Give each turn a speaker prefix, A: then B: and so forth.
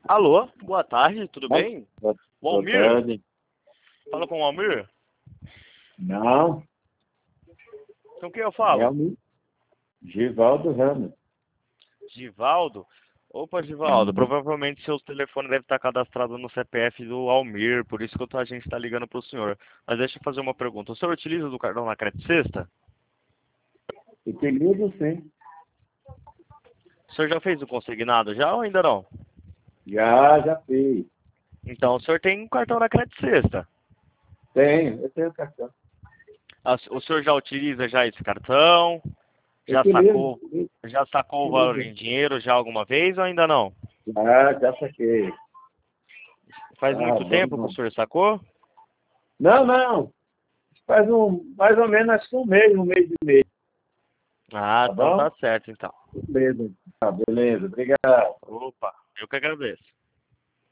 A: Alô, boa tarde, tudo bem? O
B: Boa
A: Almir?
B: tarde.
A: Fala com o Almir?
B: Não,
A: Com quem eu
B: é
A: falo?
B: o Givaldo Ramos.
A: Givaldo? Opa, Givaldo,
B: Uhum.
A: provavelmente seu telefone deve estar cadastrado no CPF do Almir, por isso que a gente está ligando para o senhor. Mas deixa eu fazer uma pergunta. O senhor utiliza do cartão na Crédito Sexta?
B: Utilizo sim.
A: O senhor já fez o consignado já ou ainda não?
B: Já fiz.
A: Então, o senhor tem um cartão na Crédito Sexta.
B: Tenho, eu tenho cartão.
A: O senhor já utiliza já esse cartão? Já
B: Utilizo,
A: sacou, já sacou o valor
B: utilizo.
A: em dinheiro já alguma vez ou ainda não?
B: Já saquei.
A: Faz
B: Ah,
A: muito tempo que o
B: bom.
A: senhor sacou?
B: Não. Faz mais ou menos, acho que um mês e meio.
A: Ah,
B: Tá
A: então
B: bom?
A: tá certo então.
B: Beleza. Tá, beleza. Obrigado.
A: Opa, eu que agradeço.